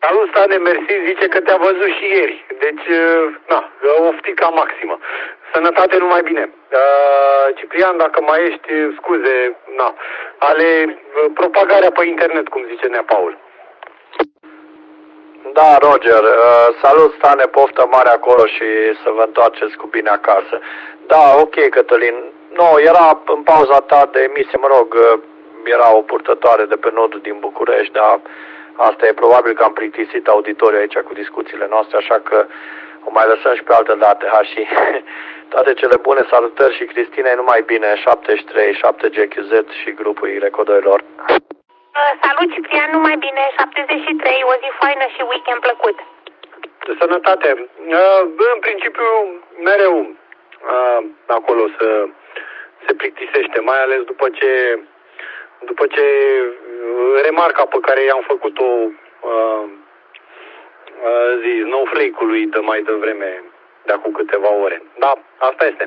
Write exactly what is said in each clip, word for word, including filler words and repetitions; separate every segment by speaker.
Speaker 1: Salut, Stane, mersi, zice că te-a văzut și ieri. Deci, na, oftica maximă. Sănătate, numai bine. Uh, Ciprian, dacă mai ești, scuze, na, ale propagarea pe internet, cum zice Nea Paul.
Speaker 2: Da, Roger, uh, salut, Stane, poftă mare acolo și să vă întoarceți cu bine acasă. Da, ok, Cătălin. Nu, era în pauza ta de emisie, mă rog, era o purtătoare de pe nodul din București, dar asta e probabil că am plictisit auditoriul aici cu discuțiile noastre, așa că o mai lăsăm și pe altă dată, ha, și toate cele bune, salutări și Cristinei, numai bine, șaptezeci și trei, șapte G Q Z și grupul Y doi lor.
Speaker 3: Salut, Ciprian, numai bine, șaptezeci și trei, o zi faină și weekend plăcut.
Speaker 1: De sănătate. În principiu, mereu acolo să se plictisește, mai ales după ce după ce remarca pe care i-am făcut-o zi, snowflake-ului de mai devreme, de acum câteva ore. Da, asta este.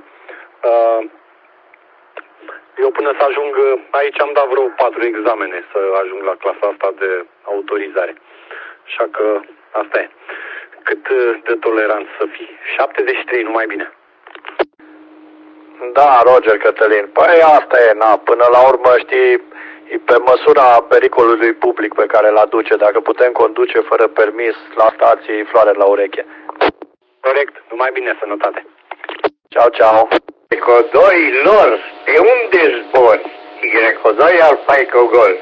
Speaker 1: Eu până să ajung, aici am dat vreo patru examene să ajung la clasa asta de autorizare. Așa că asta e. Cât de tolerant să fii. șaptezeci și trei, numai bine.
Speaker 2: Da, Roger, Cătălin. Păi asta e, na, până la urmă, știi, e pe măsura pericolului public pe care îl aduce. Dacă putem conduce fără permis la stații, floare la ureche.
Speaker 1: Corect, numai bine, sănătate.
Speaker 2: Ciao, ciao.
Speaker 4: Y doi lor, de unde zbori? Y doi Alfa Eco Golf.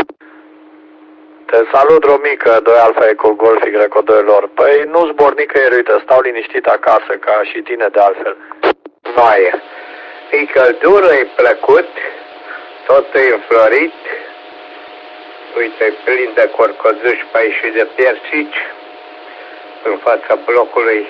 Speaker 2: Te salut, Romică, doi Alfa Eco Golf, Y doi lor. Păi nu zbor nicăieri, uite, stau liniștit acasă, ca și tine de altfel.
Speaker 4: Vai, e căldură, e plăcut, totul e înflorit. Uite, e plin de corcozuși pe aici și de piersici. În fața blocului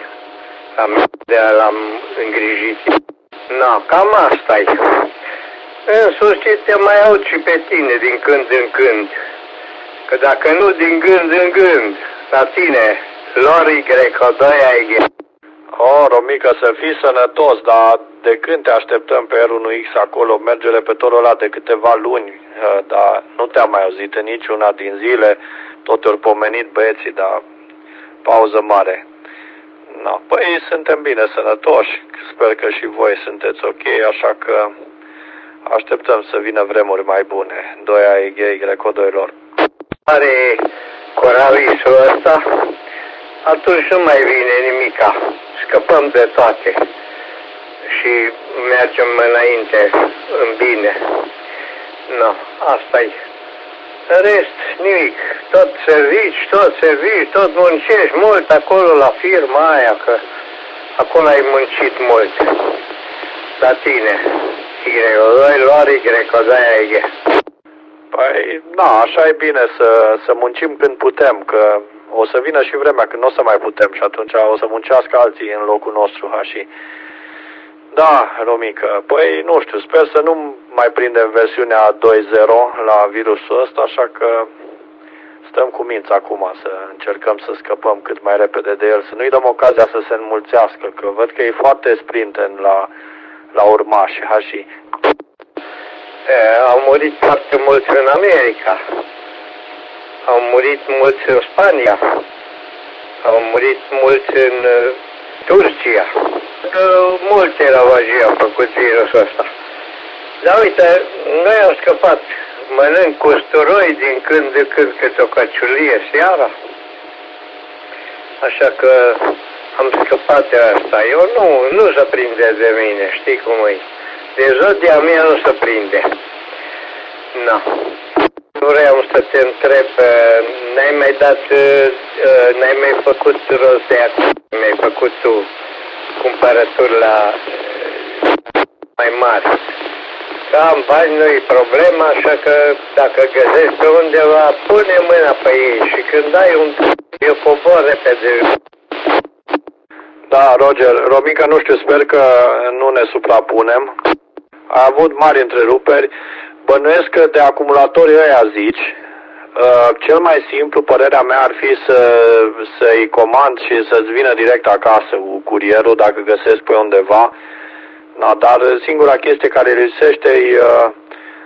Speaker 4: l-am îngrijit. Na, cam asta-i. În sfârșit te mai aud și pe tine din când în când. Că dacă nu din gând în gând, la tine, lor Y doi ai.
Speaker 2: O, Romică, să fii sănătos, dar de când te așteptăm pe R unu X acolo, merge repătorul ăla de câteva luni, dar nu te-am mai auzit în niciuna din zile, tot ori pomenit băieții, dar pauză mare. No, păi suntem bine sănătoși, sper că și voi sunteți ok, așa că așteptăm să vină vremuri mai bune. doi A E G Y doi lor.
Speaker 4: Are coralisul ăsta, atunci nu mai vine nimica. Scăpăm de toate și mergem înainte în bine. No, asta-i. În rest, nimic. Tot servici, tot servici, tot muncești mult acolo la firma aia, că acolo ai muncit mult. La tine. Y doi lor, Y doi.
Speaker 2: Păi, da, așa e bine să, să muncim când putem, că o să vină și vremea când nu o să mai putem și atunci o să muncească alții în locul nostru, ha, și... Da, Romică, păi nu știu, sper să nu mai prindem versiunea doi punct zero la virusul ăsta, așa că stăm cu minți acum să încercăm să scăpăm cât mai repede de el, să nu-i dăm ocazia să se înmulțească, că văd că e foarte sprinten la, la urmași, ha, și...
Speaker 4: E, au murit foarte mulți în America, au murit mulți în Spania, au murit mulți în uh, Turcia. Uh, multe ravagii au făcut virusul ăsta. Dar uite, noi am scăpat. Mănânc cu usturoi din când în când câte o căciulie seara. Așa că am scăpat de asta. Eu nu, nu se prinde de mine, știi cum e. De zodia mea nu se prinde. Na. Vreau să te întreb, n-ai mai dat, n-ai mai făcut rost de acum, mi-ai făcut tu cumpărături la mai mari. Că am bani, nu-i problema, așa că dacă găsești pe undeva, pune mâna pe ei și când ai un... eu cobor repede.
Speaker 2: Da, Roger, Romica, nu știu, sper că nu ne suprapunem. A avut mari întreruperi. Bănuiesc că de acumulatorii ăia zici, uh, cel mai simplu, părerea mea, ar fi să, să-i comand și să-ți vină direct acasă cu curierul, dacă găsesc pe undeva. Da, dar singura chestie care lipsește e uh,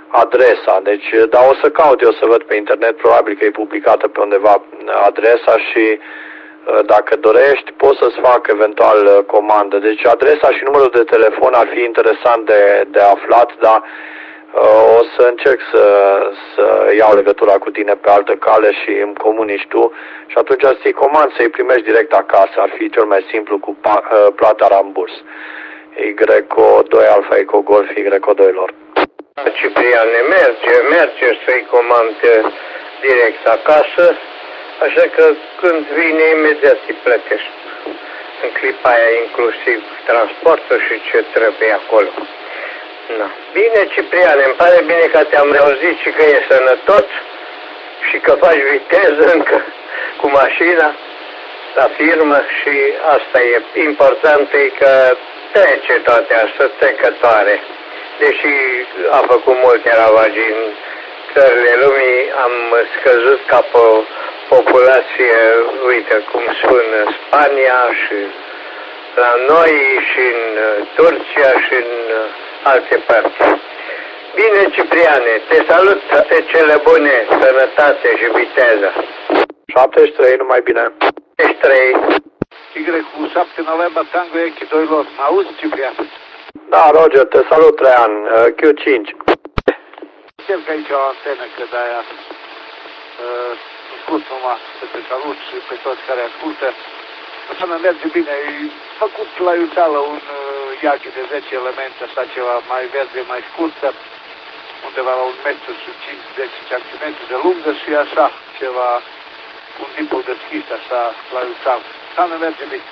Speaker 2: adresa. Deci, dar o să caut eu să văd pe internet, probabil că e publicată pe undeva adresa și dacă dorești, poți să-ți fac eventual comandă. Deci adresa și numărul de telefon ar fi interesant de, de aflat, dar uh, o să încerc să, să iau legătura cu tine pe altă cale și îmi comunici tu și atunci să-i comand, să-i primești direct acasă. Ar fi cel mai simplu cu pa, uh, plata ramburs. Y O doi Alfa Eco Golf Y O doi lor.
Speaker 4: Cipriane, merge, merge să-i comand direct acasă. Așa că când vine, imediat îi plătești. În clipa aia inclusiv transportul și ce trebuie acolo. Na. Bine, Cipriane, îmi pare bine că te-am reauzit și că e sănătos și că faci viteză încă cu mașina la firmă și asta e important, e că trece toate astea, trecătoare. Deși a făcut multe ravagii în țările lumii, am scăzut ca pe populație, uite cum spun, în Spania și la noi și în Turcia și în alte părți. Bine, Cipriane, te salut, toate cele bune, sănătate și viteză.
Speaker 2: șaptezeci și trei, numai bine.
Speaker 4: șaptezeci și trei.
Speaker 5: Y cu șapte November Tango Yankee doi lor. Mă auzi, Ciprian?
Speaker 2: Da, Roger, te salut, Traian, Q cinci.
Speaker 5: Știu că aici o antenă, că de-aia uh, scurt numai să te salut și pe toți care ascultă. Așa ne merge bine. E făcut la iuțeală un uh, Yankee de zece elemente, așa ceva mai verde, mai scurtă, undeva la un metru și cinci zece centimetri de lungă și așa ceva, un tipul deschis, așa, la iuțeală. Așa ne merge bine.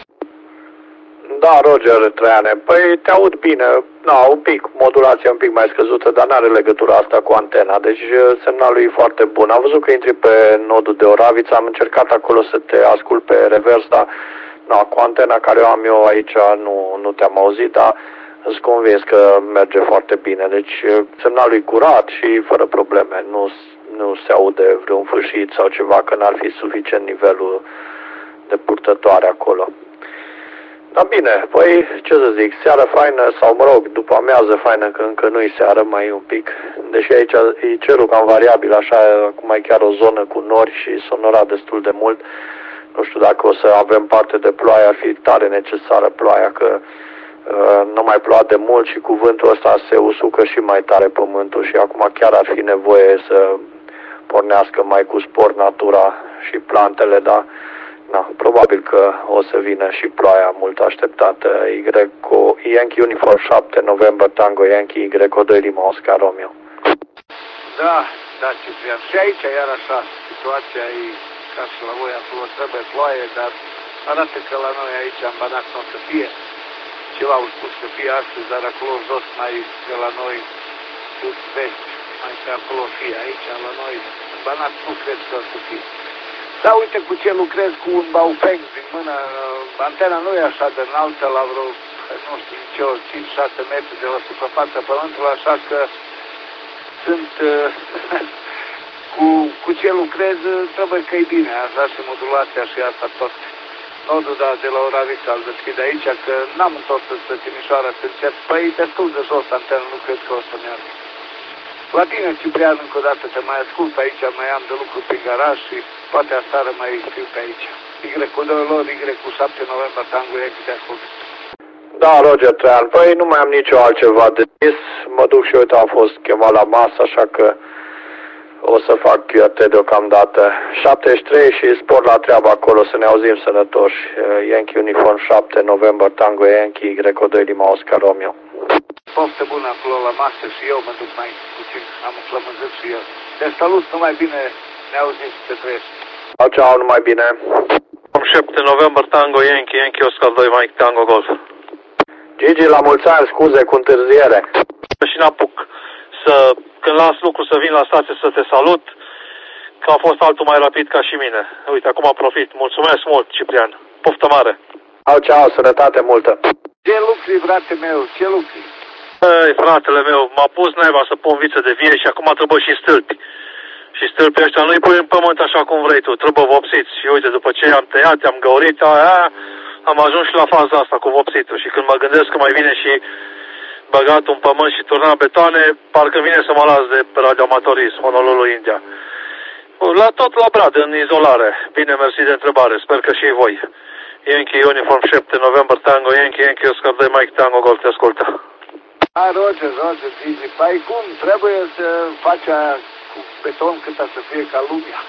Speaker 2: Da, Roger, Traiane, păi te aud bine, da, un pic, modulația un pic mai scăzută, dar n-are legătura asta cu antena, deci semnalul e foarte bun. Am văzut că intri pe nodul de Oravița, am încercat acolo să te ascult pe revers, dar da, cu antena care o am eu aici nu, nu te-am auzit, dar îți convins că merge foarte bine, deci semnalul e curat și fără probleme, nu, nu se aude vreun fâșit sau ceva, că n-ar fi suficient nivelul de purtătoare acolo. Da, bine, păi, ce să zic, seară faină sau, mă rog, după amiază faină, că încă nu-i seară, mai e un pic. Deși aici e cerul cam variabil, așa, acum e chiar o zonă cu nori și sonora destul de mult. Nu știu dacă o să avem parte de ploaie, ar fi tare necesară ploaia, că uh, nu mai ploua de mult și cuvântul ăsta se usucă și mai tare pământul și acum chiar ar fi nevoie să pornească mai cu spor natura și plantele, dar... Da, probabil că o să vină și ploaia mult așteptată. Y O Yankee Uniform șapte November Tango Yankee Y O doi Lima Oscar Romeo.
Speaker 5: Da, da, Ciprian. Și aici iar așa, situația e ca și la voi acolo, trebuie ploaie, dar arată că la noi aici în Banat nu o să fie. Ceva au spus să fie astăzi, dar acolo jos mai de la noi sud-vest, mai pe acolo fie. Aici la noi în Banat nu cred că o să fie. Da, uite cu ce lucrez cu un Baofeng din mână. Antena nu e așa de înaltă, la vreo, nu știu ce, cinci șase metri de la suprafața pământului, așa că sunt cu, cu ce lucrez, trebuie că e bine, așa și modulația și asta tot. Nodul, da, de la Oravița îl deschid aici, că n-am întors spre Timișoara să încep. Păi, destul de jos antena, nu cred că o să meargă. La tine, Ciprian, încă o dată te mai ascult aici, mai am de lucru prin garaj și poate aseară mai fiu pe aici. Y cu doi lor, Y cu șapte November Tango Yankee, te ascult.
Speaker 2: Da, Roger, Traian, păi nu mai am nicio altceva de zis, mă duc și uite, am fost chemat la masă, așa că o să fac Q R T deocamdată. șaptezeci și trei și spor la treabă acolo, să ne auzim sănătoși. Yankee Uniform șapte November Tango Yankee Y O doi Lima Oscar Romeo.
Speaker 5: Poftă bună acolo la masă și eu mă duc mai puțin, am flămânzit și eu. Te salut, numai bine, ne auzim să te trăiești.
Speaker 2: Ciao, ciao, numai bine.
Speaker 6: șapte November Tango Yankee, Yankee Oscar doi Mike Tango Golf.
Speaker 2: Gigi, la mulți ani, scuze cu întârziere.
Speaker 6: Și n-apuc să, când las lucru să vin la stație să te salut, că a fost altul mai rapid ca și mine. Uite, acum profit. Mulțumesc mult, Ciprian. Poftă mare.
Speaker 2: Ciao, ciao, sănătate multă.
Speaker 5: Ce lucri, frate meu, ce lucri?
Speaker 6: Ei, fratele meu, m-a pus naiba să pun viță de vie și acum trebuie și stâlpi. Și stâlpii ăștia nu-i pui în pământ așa cum vrei tu, trebuie vopsiți. Și uite, după ce i-am tăiat, i-am găurit, aia, am ajuns și la faza asta cu vopsitul. Și când mă gândesc că mai vine și băgat un pământ și turnat betoane, parcă vine să mă las de radioamatorism, Honolulu, India. La tot la brad, în izolare. Bine, mersi de întrebare, sper că și voi. Yankee Uniform șapte, November Tango, Yankee, Yankee Oscar doi, Mike Tango, Golf, te ascultă.
Speaker 5: Da, Roger, Roger, Gigi. Păi cum, trebuie să faci aia cu beton cât să fie ca lumea.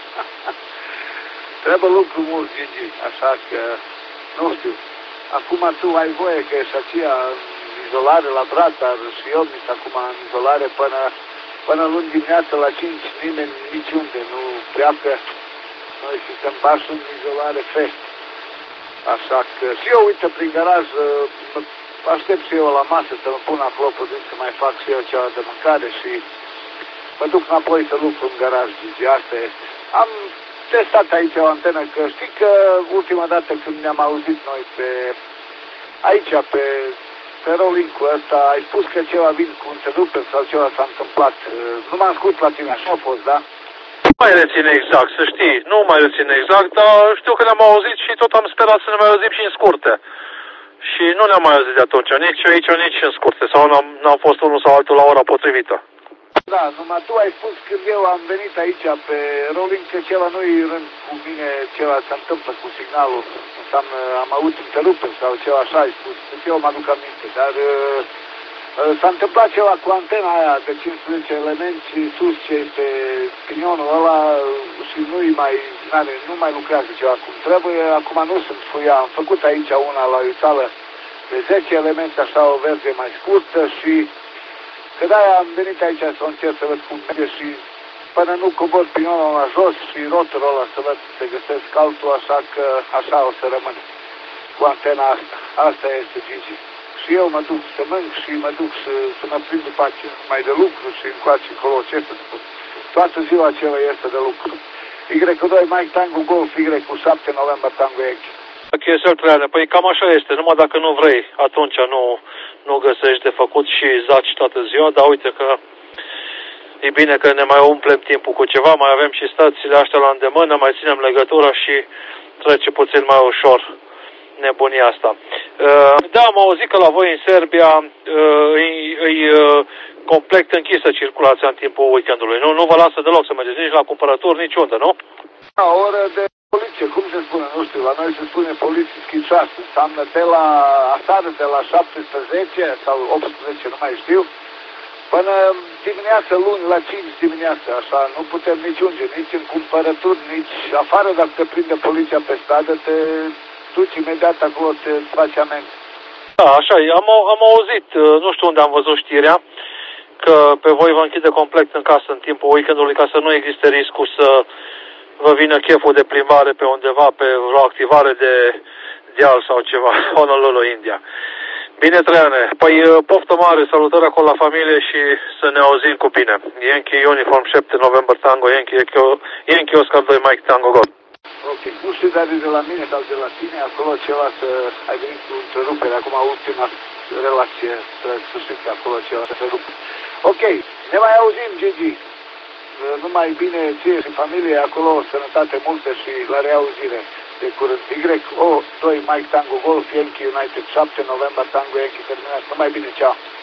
Speaker 5: Trebuie lucru mult, Gigi, așa că, nu știu. Acum tu ai voie că ești aceea în izolare la brad, dar și eu mi acum în izolare până, până luni dimineață la cinci, nimeni niciunde nu pleacă. Noi suntem bași în izolare fest. Așa că și eu, uite, prin garaj, aștept și eu la masă să mă pun acolo, putem să mai fac și eu ceva de mâncare și mă duc înapoi să lucru în garaj, Gigi, asta este. Am testat aici o antenă, că știi că ultima dată când ne-am auzit noi pe aici, pe, pe rolling-ul ăsta, ai spus că ceva vin cu întrerupe sau ceva s-a întâmplat. Nu m-am scurt la tine, așa a fost, da?
Speaker 6: Nu mai reține exact, să știi, nu mai reține exact, dar știu că ne-am auzit și tot am sperat să ne mai auzim și în scurte. Și nu ne-am mai auzit de atunci, nici aici, nici în scurte, sau n-am fost unul sau altul la ora potrivită.
Speaker 5: Da, numai tu ai spus când eu am venit aici pe rolling că ceva nu-i rând cu mine, ceva se întâmplă cu signalul, înseamnă am auzit întreruperi sau ceva așa ai spus, deci eu mă aduc aminte, dar uh, s-a întâmplat ceva cu antena aia de cincisprezece elemente și sus ce este pinionul ăla și nu-i mai, n-are, nu mai lucrează ceva cum trebuie, acum nu sunt fuia, am făcut aici una la iutală de zece elemente, așa o verde mai scurtă și că de-aia am venit aici să încerc să văd cum merge și până nu cobor pinionul la jos și rotorul ăla să văd să găsesc altul, așa că așa o să rămân cu antena asta. Asta este, Gigi. Și eu mă duc să mânc și mă duc să, să mă prind după aceea mai de lucru și încoace încolo, ce să spun. Toată ziua aceea este de lucru. Y cu doi Mike Tango Golf, Y cu șapte November Tango Yankee.
Speaker 6: Chesel Traiane, păi cam așa este, numai dacă nu vrei, atunci nu, nu găsești de făcut și zaci toată ziua, dar uite că e bine că ne mai umplem timpul cu ceva, mai avem și stațiile astea la îndemână, mai ținem legătura și trece puțin mai ușor nebunia asta. Da, am auzit că la voi în Serbia e, e complet închisă circulația în timpul weekendului, nu? Nu vă lasă deloc să mergeți nici la cumpărături, nici unde, nu?
Speaker 5: La oră de poliție, cum se spune, nu știu, la noi se spune poliție schițoasă, înseamnă de la aseară de la șaptesprezece sau optsprezece, nu mai știu, până dimineața, luni, la cinci dimineața, așa, nu putem nici unde, nici în cumpărături, nici afară, dacă te prinde poliția pe stradă, te duci imediat acolo, te faci amendă.
Speaker 6: Da, așa e, am, am auzit, nu știu unde am văzut știrea, că pe voi vă închide complet în casă în timpul weekendului ca să nu existe riscul să vă vină cheful de plimbare pe undeva, pe vreo activare de deal sau ceva, Honolulu, India. Bine, Traiane. Păi poftă mare, salutări acolo la familie și să ne auzim cu bine. Yankee Uniform șapte November Tango, Yankee, Yankee Oscar doi, Mike Tango Golf.
Speaker 5: Ok, nu știu dacă de la mine sau de la tine, acolo ceva să ai venit cu întrerupere, acum ultima relație, să știți că acolo ceva să întrerupe. Ok, ne mai auzim, Gigi. Numai bine ție și familie, acolo sănătate multă și la reauzire de curând. Y O doi Mike Tango Golf, Yankee United șapte November Tango Yankee terminat. Numai bine, ceau!